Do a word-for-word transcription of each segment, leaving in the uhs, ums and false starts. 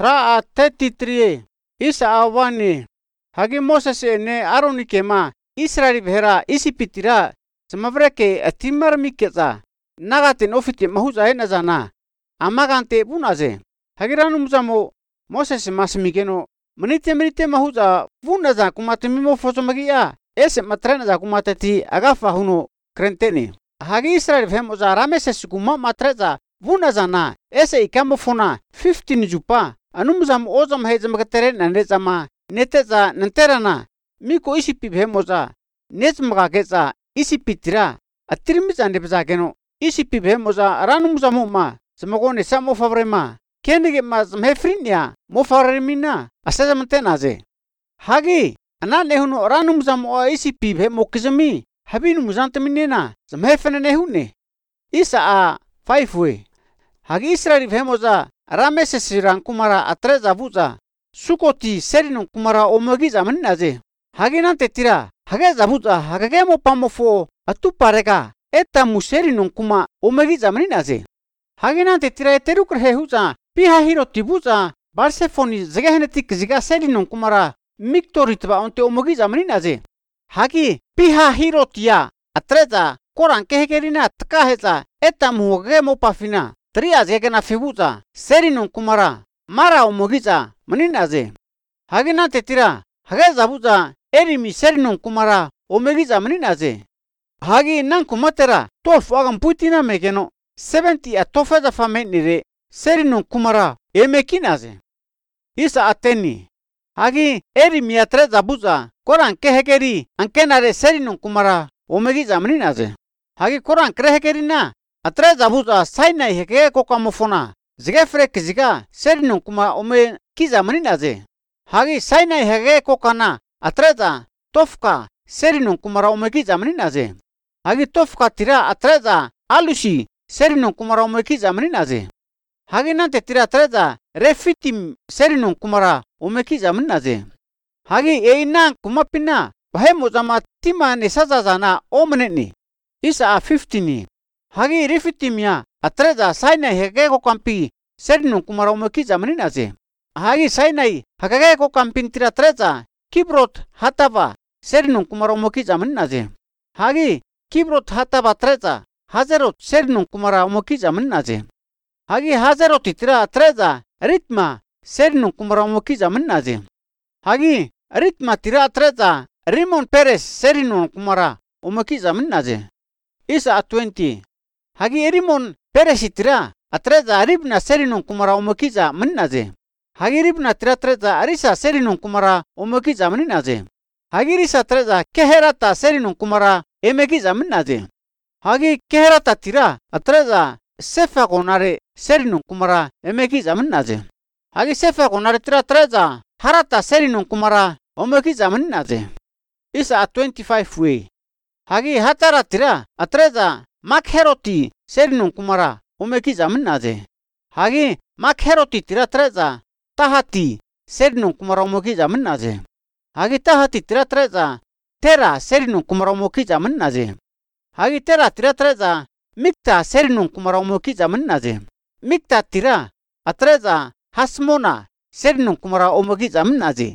Tra a thirty-three isa awani hagi Moses ne Aroni kema Israel bhera isipitira samavreke atimar miketsa nagatin ofiti mahuza ena zana amagante bunaze hagiranu muzamo Moses masmigeno menite menite mahuza bunaza kumatemimo fosomagia ese matrena za kumatati agafa huno krenteni hagi Israel bhemoza rameses kuma matreza bunazana ese ikamofona fifteen jupa anumzam ozam hezam katere nanezama neteza nanterana miko isipi bhemoza nezmaga geza isipitira atirmiza nebza geno isipi bhemoza ranumzamu ma smagone samo favrema kenige ma zmhefrinya mo favremina asazamtenaze hagi anane huno ranumzamu isipi bhemokizmi habinu muzantaminena zmhefene hune isa a five we hagi Israel bhemoza rameses rankumara atreza buza sukoti serinon kumara omogiza mannaze hagi nante tira hage zabuza hage mo pamofo atuparega eta muserinon kuma omogiza mannaze hagi nante tira terukre hehuza piha hiro tibuza barsefoni zegehenetik ziga serinon kumara miktoritba onte omogiza mannaze hagi piha hiro tia atreza koran kehegerina tkaheza eta muge mo pafina Tria zegena fibuza serinon kumara mara omogiza maninaze hagina tetira hage zabuza erimi serinon kumara omogiza maninaze hagi nan kumatera twelve agam putina megeno seventy atofeza famenire serinon kumara emekinaze isa ateni hagi erimi atre zabuza koran kehegeri ankenare serinon kumara omogiza maninaze hagi koran krehegerina atre zabuza sainai hege kokamofona zige frek ziga serinon kuma ome kiza maninaze hagi sainai hege kokana atreza tofka serinon kumara ome kiza maninaze hagi tofka tira atreza alushi serinon kumara ome kiza maninaze hagi nante tira atreza refitim serinon kumara ome kiza maninaze hagi einan kumapina bahemo zama tima ne sazazana omeneni isa a fifteen hagi rifitimia atreza sainai hege ko kampi serinon kumara omokiza maninaze hagi sainai hage ko kampi tira treza kibrot hatava serinon kumara omokiza maninaze hagi kibrot hatava treza hazerot serinon kumara omokiza maninaze hagi hazerot tira treza ritma serinon kumara omokiza maninaze hagi ritma tira treza Rimon Peres serinon kumara omokiza maninaze isa a twenty hagi erimon peresitira atreza aribna serinon kumara omokiza maninaze hagi ribna tira treza arisa serinon kumara omokiza maninaze hagi risa treza keherata serinon kumara emekiza maninaze hagi keherata tira atreza sefa gonare serinon kumara emekiza maninaze hagi sefa gonare tira treza harata serinon kumara omokiza maninaze isa a twenty-five we hagi hatara tira atreza makheroti serinon kumara omekiza maninaze hagi makheroti tira treza tahati serinon kumara omekiza maninaze hagi tahati tira treza tera serinon kumara omekiza maninaze hagi tera tira treza mikta serinon kumara omekiza maninaze mikta tira atreza hasmona serinon kumara omekiza maninaze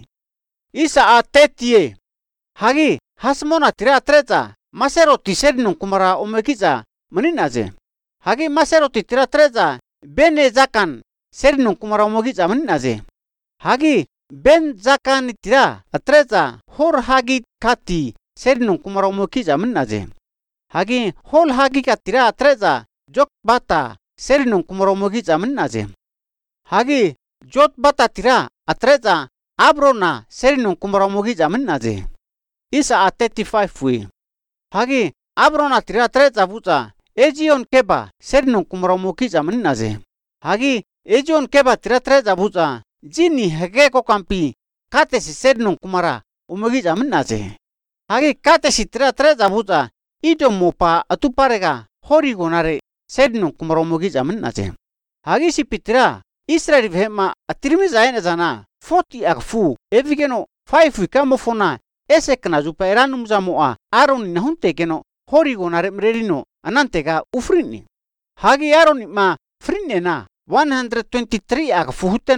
isa a thirty hagi hasmona tira treza maseroti serinon kumara omekiza maninaze hagi maseroti tira treza bene zakan serinon kumara omekiza maninaze hagi ben zakan tira treza hor hagi kati serinon kumara omekiza maninaze hagi hol hagi katira treza jok bata serinon kumara omekiza maninaze hagi jot bata tira treza abrona serinon kumara omekiza maninaze isa a thirty-five we hagi abrona tira treza buza ejion keba serinon kumara omekiza maninaze hagi ejion keba tira treza buza jini hege ko kampi katesi serinon kumara omekiza maninaze hagi katesi tira treza buza ido mopa atuparega hori gonare serinon kumara omekiza maninaze hagi sipitira Israel bhema atirmiza ena zana forty akfu evigeno five wikamofona esekna zupa eranum zamoa Aaron nahunte geno hori gonare mrerino anantega ufrini hagi Aaron ma frinena one hundred twenty-three akfu huteno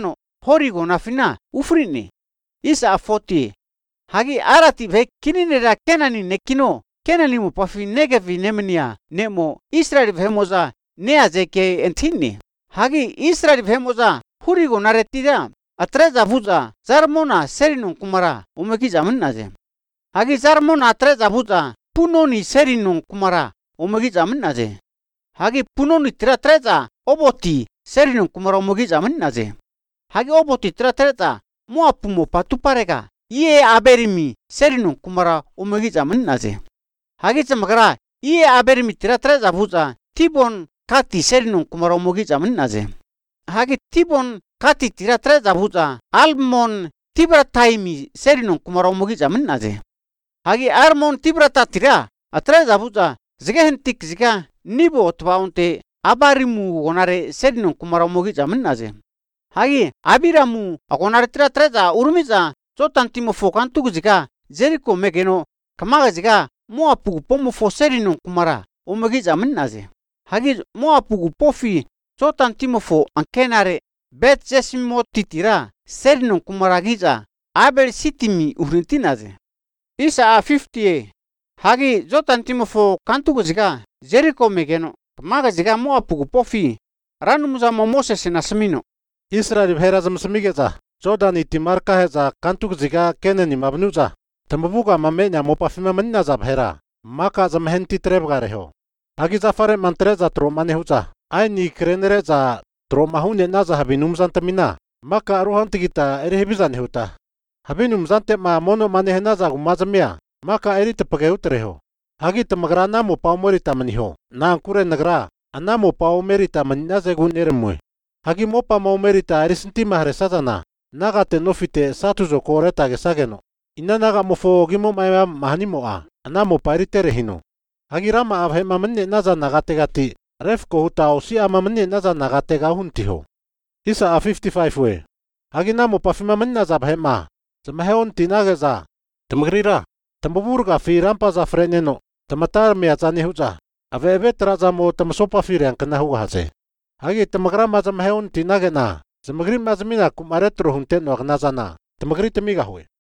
hori gona fina ufrini. Isa afoti. Hagi arati ve kininera kenani nekino. Kenani mo pafi negevi nemenia nemo Israel vemoza neazeke entini. Hagi Israel vemoza huri gona retida. Atreza vuza zarmona serinun kumara umeki zaman naze. Hagi zarmona atreza vuza punoni serinun kumara umeki zaman naze. Hagi punoni tira treza oboti serinun kumara umeki zaman naze. Hagi oboti tira treza moapumo patuparega iye aberimi serinun kumara umeki zaman naze. Hagi zamagara iye aberimi tira treza vuza tibon kati serinun kumara umeki zaman naze. Hagi tibon kati tira treza vuza almon tibra taimi serinun kumara umeki zaman naze. Hagi armon tibra tatira atreza vuza zga hentik zga nibo twaunte abarimu gonare serinun kumara umeki zaman naze. Hagi abiramu agonare tira treza urmiza zotantimo fokantu zga Jericho megeno kamaga zga moapugu pomo fo serinun kumara umeki zaman naze. Hagi moapugu pofi zotantimo fo ankenare Bet Jesimot titira serinun kumara giza abel sitimi uhrintinaze. Isa a fifty hagi zotantimo fo kantu zga Jericho megeno kamaga zga moapugu pofi ranumuza Moses nasmino. Israel herazam smigeza Jordan itimarka heza kantuk ziga keneni mabnuza tambuga mamenya mopafima mannaza bhera maka zam henti trebgareho hagi zafare mantreza tromane huza aini krenereza tromahune naza habinumzan tamina maka ruhantigita erehibizan huta habinumzante ma mono mane naza gumazamia maka erite pageutreho hagi tamagrana mo paumori tamaniho na kure nagra anamo paumeri tamannaze guneremwe hagi mopa maumerita erisintima hresatana nagate nofite satuzo koreta gesageno ina naga mofo gimo maya mahanimo a anamo paritere hino hagi rama abhe mamne naza nagate gati refko huta osi amamne naza nagate ga huntiho. Isa a fifty-five we hagi namo pafima manna za bhema zamaheon tinageza tamagrira tamburga fi rampa za freneno tamatar me atsani huza ave ave traza mo tamsopa fi ran kana huga hase hagi tamagrama zamaheon tinagena zamagri mazmina kumaretro hunten wagnazana tamagri tamiga huwe